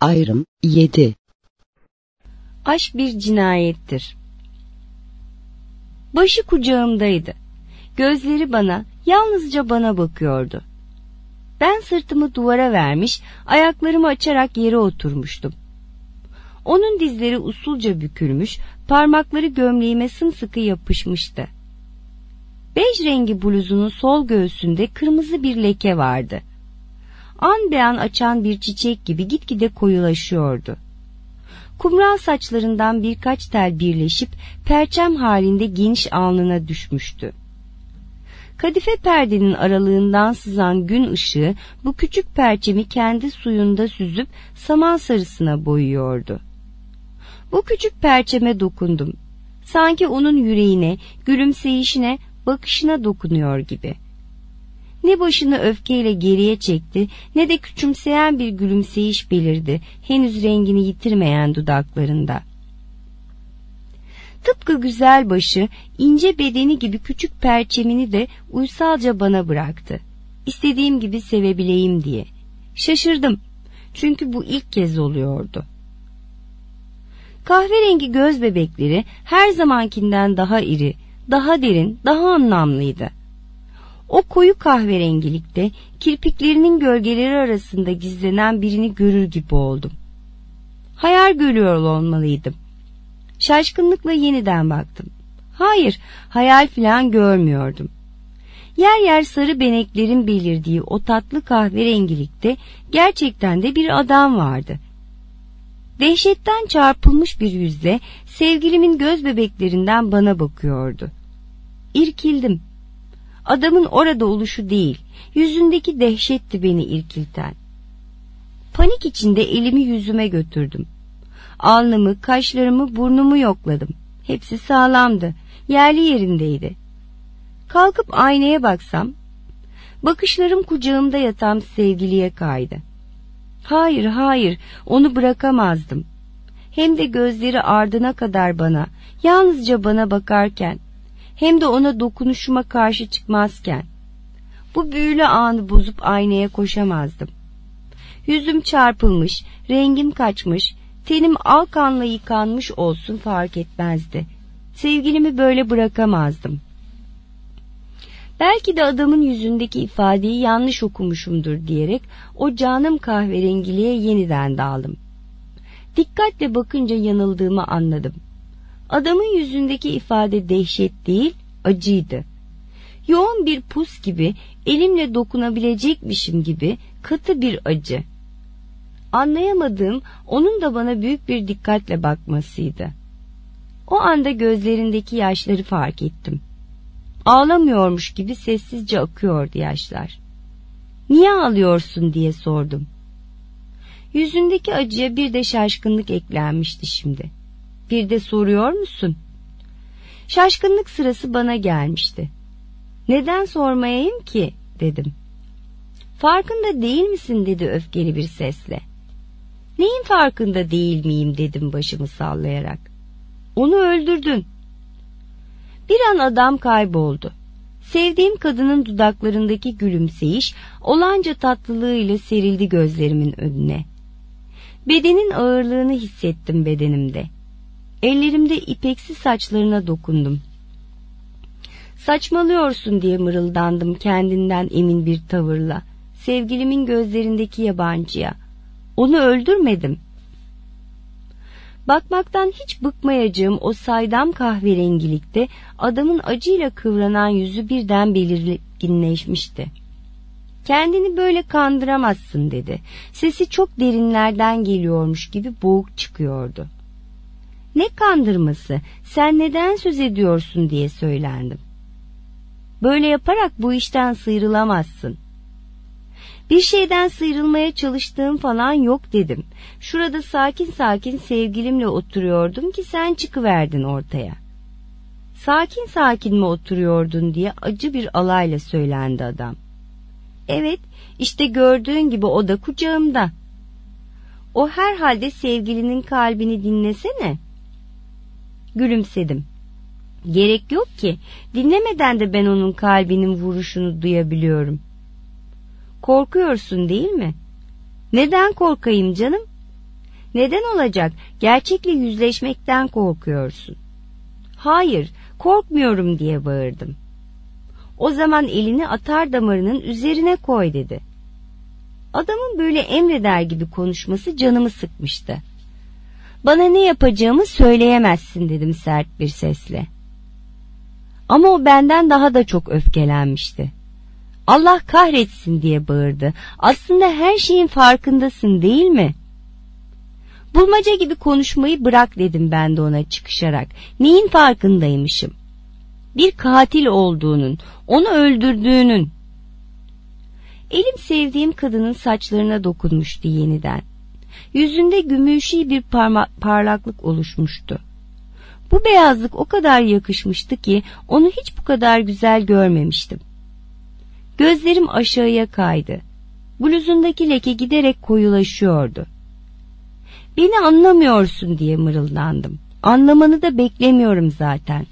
Ayrım 7. Aşk bir cinayettir. Başı kucağımdaydı. Gözleri bana, yalnızca bana bakıyordu. Ben sırtımı duvara vermiş, ayaklarımı açarak yere oturmuştum. Onun dizleri usulca bükülmüş, parmakları gömleğime sımsıkı yapışmıştı. Bej rengi bluzunun sol göğsünde kırmızı bir leke vardı. An be an açan bir çiçek gibi gitgide koyulaşıyordu. Kumral saçlarından birkaç tel birleşip perçem halinde geniş alnına düşmüştü. Kadife perdenin aralığından sızan gün ışığı bu küçük perçemi kendi suyunda süzüp saman sarısına boyuyordu. Bu küçük perçeme dokundum. Sanki onun yüreğine, gülümseyişine, bakışına dokunuyor gibi. Ne başını öfkeyle geriye çekti, ne de küçümseyen bir gülümseyiş belirdi henüz rengini yitirmeyen dudaklarında. Tıpkı güzel başı, ince bedeni gibi küçük perçemini de uysalca bana bıraktı. İstediğim gibi sevebileyim diye. Şaşırdım, çünkü bu ilk kez oluyordu. Kahverengi göz bebekleri her zamankinden daha iri, daha derin, daha anlamlıydı. O koyu kahverengilikte kirpiklerinin gölgeleri arasında gizlenen birini görür gibi oldum. Hayal görüyor olmalıydım. Şaşkınlıkla yeniden baktım. Hayır, hayal filan görmüyordum. Yer yer sarı beneklerin belirdiği o tatlı kahverengilikte gerçekten de bir adam vardı. Dehşetten çarpılmış bir yüzle sevgilimin göz bebeklerinden bana bakıyordu. İrkildim. Adamın orada oluşu değil, yüzündeki dehşetti beni irkilten. Panik içinde elimi yüzüme götürdüm. Alnımı, kaşlarımı, burnumu yokladım. Hepsi sağlamdı, yerli yerindeydi. Kalkıp aynaya baksam, bakışlarım kucağımda yatan sevgiliye kaydı. Hayır, hayır, onu bırakamazdım. Hem de gözleri ardına kadar bana, yalnızca bana bakarken, hem de ona dokunuşuma karşı çıkmazken, bu büyülü anı bozup aynaya koşamazdım. Yüzüm çarpılmış, rengim kaçmış, tenim al kanla yıkanmış olsun fark etmezdi. Sevgilimi böyle bırakamazdım. Belki de adamın yüzündeki ifadeyi yanlış okumuşumdur diyerek o canım kahverengiliğe yeniden daldım. Dikkatle bakınca yanıldığımı anladım. Adamın yüzündeki ifade dehşet değil, acıydı. Yoğun bir pus gibi, elimle dokunabilecekmişim gibi katı bir acı. Anlayamadığım onun da bana büyük bir dikkatle bakmasıydı. O anda gözlerindeki yaşları fark ettim. Ağlamıyormuş gibi sessizce akıyordu yaşlar. "Niye ağlıyorsun?" diye sordum. Yüzündeki acıya bir de şaşkınlık eklenmişti şimdi. "Bir de soruyor musun?" Şaşkınlık sırası bana gelmişti. "Neden sormayayım ki?" dedim. "Farkında değil misin?" dedi öfkeli bir sesle. "Neyin farkında değil miyim?" dedim başımı sallayarak. "Onu öldürdün." Bir an adam kayboldu. Sevdiğim kadının dudaklarındaki gülümseyiş olanca tatlılığıyla serildi gözlerimin önüne. Bedenin ağırlığını hissettim bedenimde. Ellerimde ipeksi saçlarına dokundum. "Saçmalıyorsun" diye mırıldandım kendinden emin bir tavırla. Sevgilimin gözlerindeki yabancıya. "Onu öldürmedim." Bakmaktan hiç bıkmayacağım o saydam kahverengilikte adamın acıyla kıvranan yüzü birden belirginleşmişti. "Kendini böyle kandıramazsın" dedi. Sesi çok derinlerden geliyormuş gibi boğuk çıkıyordu. "Ne kandırması? Sen neden söz ediyorsun?" diye söylendim. "Böyle yaparak bu işten sıyrılamazsın." "Bir şeyden sıyrılmaya çalıştığım falan yok" dedim. "Şurada sakin sakin sevgilimle oturuyordum ki sen çıkıverdin ortaya." "Sakin sakin mi oturuyordun?" diye acı bir alayla söylendi adam. "Evet, işte gördüğün gibi o da kucağımda." "O herhalde sevgilinin kalbini dinlesene." Gülümsedim. "Gerek yok ki, dinlemeden de ben onun kalbinin vuruşunu duyabiliyorum." "Korkuyorsun değil mi?" "Neden korkayım canım?" Neden olacak? Gerçekle yüzleşmekten korkuyorsun. Hayır, korkmuyorum diye bağırdım. O zaman elini atar damarının üzerine koy dedi. Adamın böyle emreder gibi konuşması canımı sıkmıştı. Bana ne yapacağımı söyleyemezsin dedim sert bir sesle. Ama o benden daha da çok öfkelenmişti. Allah kahretsin diye bağırdı. Aslında her şeyin farkındasın değil mi? Bulmaca gibi konuşmayı bırak dedim ben de ona çıkışarak. Neyin farkındaymışım? Bir katil olduğunun, onu öldürdüğünün. Elim sevdiğim kadının saçlarına dokunmuştu yeniden. Yüzünde gümüşi bir parlaklık oluşmuştu. Bu beyazlık o kadar yakışmıştı ki onu hiç bu kadar güzel görmemiştim. Gözlerim aşağıya kaydı. Bluzundaki leke giderek koyulaşıyordu. Beni anlamıyorsun diye mırıldandım. Anlamanı da beklemiyorum zaten.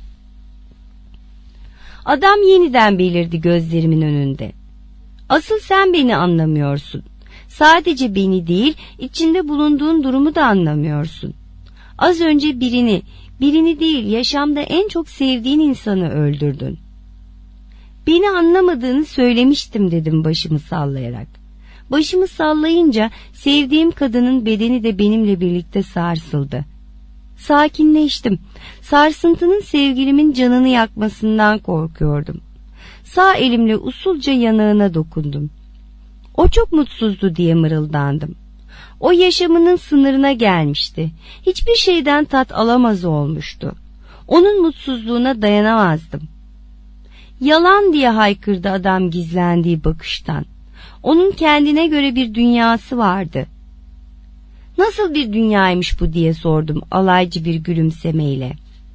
Adam yeniden belirdi gözlerimin önünde. Asıl sen beni anlamıyorsun. Sadece beni değil, içinde bulunduğun durumu da anlamıyorsun. Az önce birini değil, yaşamda en çok sevdiğin insanı öldürdün. Beni anlamadığını söylemiştim dedim başımı sallayarak. Başımı sallayınca sevdiğim kadının bedeni de benimle birlikte sarsıldı. Sakinleştim. Sarsıntının sevgilimin canını yakmasından korkuyordum. Sağ elimle usulca yanağına dokundum. O çok mutsuzdu diye mırıldandım. O yaşamının sınırına gelmişti. Hiçbir şeyden tat alamaz olmuştu. Onun mutsuzluğuna dayanamazdım. Yalan diye haykırdı adam gizlendiği bakıştan. Onun kendine göre bir dünyası vardı. Nasıl bir dünyaymış bu diye sordum alaycı bir gülümsemeyle.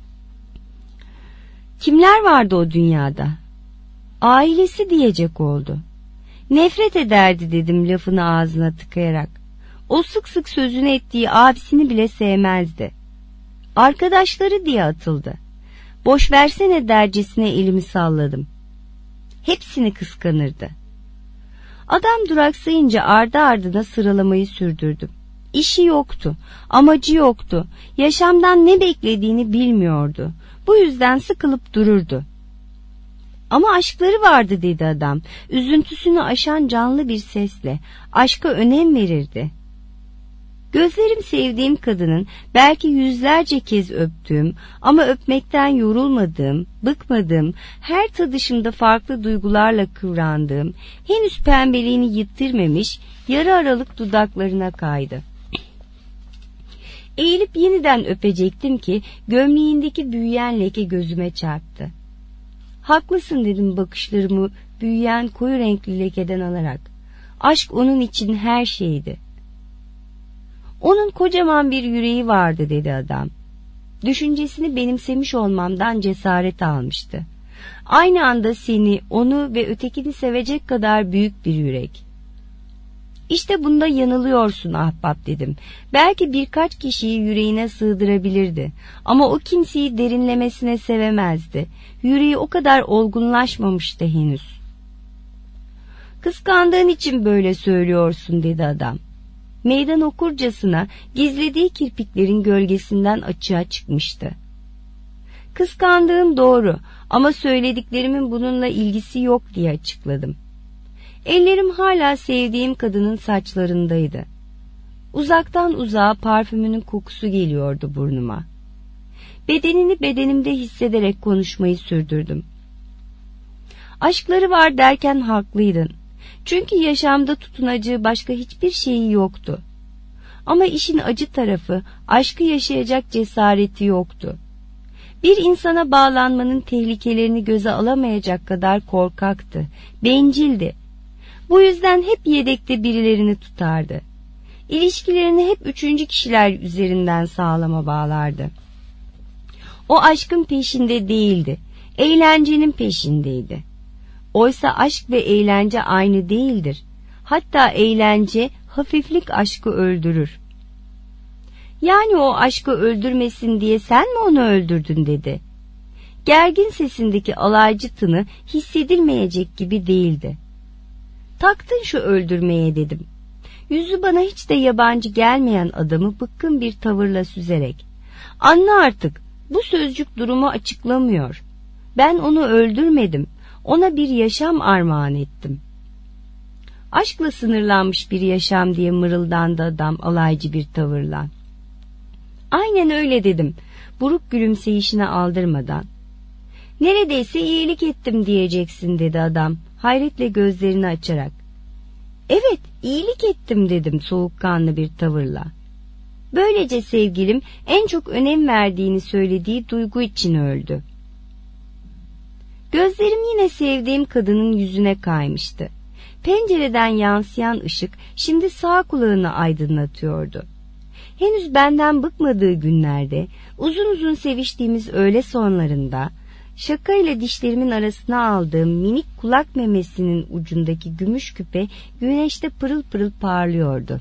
Kimler vardı o dünyada? Ailesi diyecek oldu. Nefret ederdi dedim lafını ağzına tıkayarak. O sık sık sözünü ettiği abisini bile sevmezdi. Arkadaşları diye atıldı. Boş versene dercesine elimi salladım. Hepsini kıskanırdı. Adam duraksayınca ardı ardına sıralamayı sürdürdüm. İşi yoktu, amacı yoktu, yaşamdan ne beklediğini bilmiyordu. Bu yüzden sıkılıp dururdu. Ama aşkları vardı dedi adam, üzüntüsünü aşan canlı bir sesle. Aşka önem verirdi. Gözlerim sevdiğim kadının belki yüzlerce kez öptüğüm ama öpmekten yorulmadığım, bıkmadığım, her tadışımda farklı duygularla kıvrandığım, henüz pembeliğini yitirmemiş yarı aralık dudaklarına kaydı. Eğilip yeniden öpecektim ki gömleğindeki büyüyen leke gözüme çarptı. Haklısın dedim bakışlarımı büyüyen koyu renkli lekeden alarak. Aşk onun için her şeydi. Onun kocaman bir yüreği vardı dedi adam. Düşüncesini benimsemiş olmamdan cesaret almıştı. Aynı anda seni, onu ve ötekini sevecek kadar büyük bir yürek. İşte bunda yanılıyorsun ahbap dedim. Belki birkaç kişiyi yüreğine sığdırabilirdi. Ama o kimseyi derinlemesine sevemezdi. Yüreği o kadar olgunlaşmamıştı henüz. Kıskandığın için böyle söylüyorsun dedi adam. Meydan okurcasına gizlediği kirpiklerin gölgesinden açığa çıkmıştı. Kıskandığım doğru ama söylediklerimin bununla ilgisi yok diye açıkladım. Ellerim hala sevdiğim kadının saçlarındaydı. Uzaktan uzağa parfümünün kokusu geliyordu burnuma. Bedenini bedenimde hissederek konuşmayı sürdürdüm. Aşkları var derken haklıydın. Çünkü yaşamda tutunacağı başka hiçbir şeyi yoktu. Ama işin acı tarafı aşkı yaşayacak cesareti yoktu. Bir insana bağlanmanın tehlikelerini göze alamayacak kadar korkaktı, bencildi. Bu yüzden hep yedekte birilerini tutardı. İlişkilerini hep üçüncü kişiler üzerinden sağlama bağlardı. O aşkın peşinde değildi, eğlencenin peşindeydi. Oysa aşk ve eğlence aynı değildir. Hatta eğlence, hafiflik aşkı öldürür. Yani o aşkı öldürmesin diye sen mi onu öldürdün dedi. Gergin sesindeki alaycı tını hissedilmeyecek gibi değildi. Taktın şu öldürmeye dedim. Yüzü bana hiç de yabancı gelmeyen adamı bıkkın bir tavırla süzerek, "Anla artık, bu sözcük durumu açıklamıyor. Ben onu öldürmedim, ona bir yaşam armağan ettim." "Aşkla sınırlanmış bir yaşam," diye mırıldandı adam alaycı bir tavırla. "Aynen öyle," dedim, buruk gülümseyişine aldırmadan. "Neredeyse iyilik ettim diyeceksin," dedi adam hayretle gözlerini açarak. "Evet, iyilik ettim," dedim soğukkanlı bir tavırla. Böylece sevgilim en çok önem verdiğini söylediği duygu için öldü. Gözlerim yine sevdiğim kadının yüzüne kaymıştı. Pencereden yansıyan ışık şimdi sağ kulağını aydınlatıyordu. Henüz benden bıkmadığı günlerde, uzun uzun seviştiğimiz öğle sonlarında, şakayla dişlerimin arasına aldığım minik kulak memesinin ucundaki gümüş küpe güneşte pırıl pırıl parlıyordu.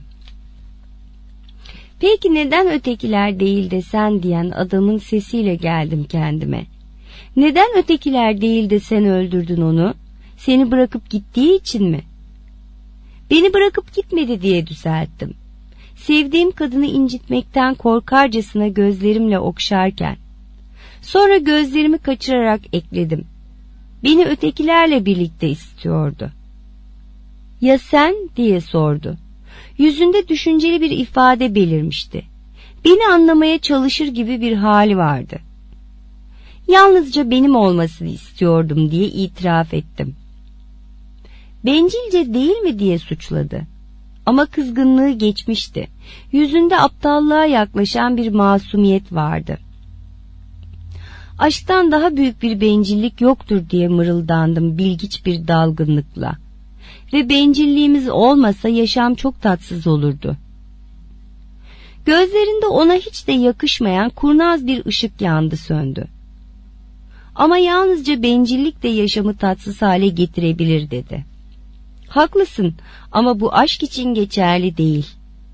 "Peki neden ötekiler değil de sen?" diyen adamın sesiyle geldim kendime. "Neden ötekiler değil de sen öldürdün onu? Seni bırakıp gittiği için mi?" "Beni bırakıp gitmedi," diye düzelttim. Sevdiğim kadını incitmekten korkarcasına gözlerimle okşarken, sonra gözlerimi kaçırarak ekledim. "Beni ötekilerle birlikte istiyordu." "Ya sen?" diye sordu. Yüzünde düşünceli bir ifade belirmişti. Beni anlamaya çalışır gibi bir hali vardı. "Yalnızca benim olmasını istiyordum," diye itiraf ettim. "Bencilce değil mi?" diye suçladı. Ama kızgınlığı geçmişti. Yüzünde aptallığa yaklaşan bir masumiyet vardı. "Aşktan daha büyük bir bencillik yoktur," diye mırıldandım bilgiç bir dalgınlıkla. "Ve bencilliğimiz olmasa yaşam çok tatsız olurdu." Gözlerinde ona hiç de yakışmayan kurnaz bir ışık yandı söndü. "Ama yalnızca bencillik de yaşamı tatsız hale getirebilir," dedi. "Haklısın ama bu aşk için geçerli değil."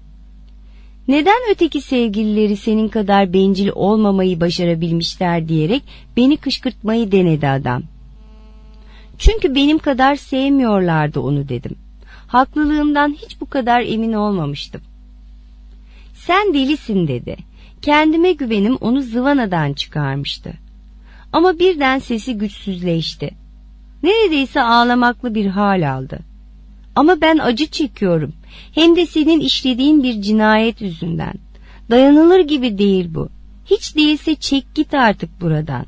"Neden öteki sevgilileri senin kadar bencil olmamayı başarabilmişler?" diyerek beni kışkırtmayı denedi adam. "Çünkü benim kadar sevmiyorlardı onu," dedim. Haklılığımdan hiç bu kadar emin olmamıştım. "Sen delisin," dedi. Kendime güvenim onu zıvanadan çıkarmıştı. Ama birden sesi güçsüzleşti. Neredeyse ağlamaklı bir hal aldı. "Ama ben acı çekiyorum. Hem de senin işlediğin bir cinayet yüzünden. Dayanılır gibi değil bu. Hiç değilse çek git artık buradan."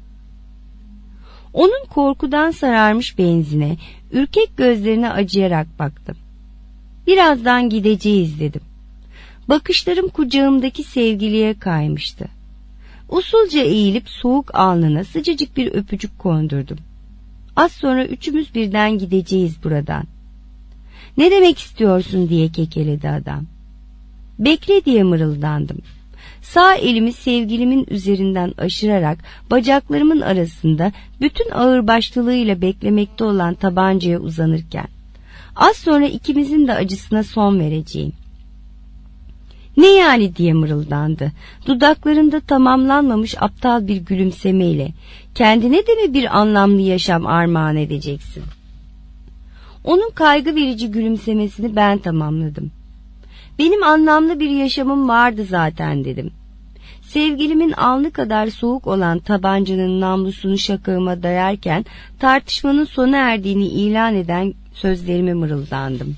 Onun korkudan sararmış benzine, ürkek gözlerine acıyarak baktım. "Birazdan gideceğiz," dedim. Bakışlarım kucağımdaki sevgiliye kaymıştı. Usulca eğilip soğuk alnına sıcacık bir öpücük kondurdum. "Az sonra üçümüz birden gideceğiz buradan." "Ne demek istiyorsun?" diye kekeledi adam. "Bekle," diye mırıldandım. Sağ elimi sevgilimin üzerinden aşırarak bacaklarımın arasında bütün ağırbaşlılığıyla beklemekte olan tabancaya uzanırken, "Az sonra ikimizin de acısına son vereceğim." "Ne yani?" diye mırıldandı. Dudaklarında tamamlanmamış aptal bir gülümsemeyle, "Kendine de mi bir anlamlı yaşam armağan edeceksin?" Onun kaygı verici gülümsemesini ben tamamladım. "Benim anlamlı bir yaşamım vardı zaten," dedim. Sevgilimin alnı kadar soğuk olan tabancanın namlusunu şakağıma dayarken tartışmanın sona erdiğini ilan eden sözlerimi mırıldandım.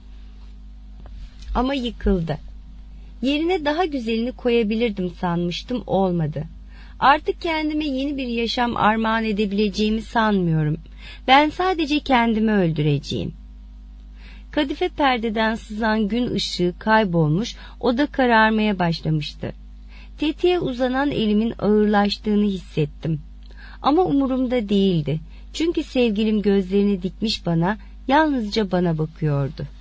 Ama yıkıldı. Yerine daha güzelini koyabilirdim sanmıştım, olmadı. Artık kendime yeni bir yaşam armağan edebileceğimi sanmıyorum. Ben sadece kendimi öldüreceğim. Kadife perdeden sızan gün ışığı kaybolmuş, oda kararmaya başlamıştı. Tetiğe uzanan elimin ağırlaştığını hissettim. Ama umurumda değildi. Çünkü sevgilim gözlerini dikmiş bana, yalnızca bana bakıyordu.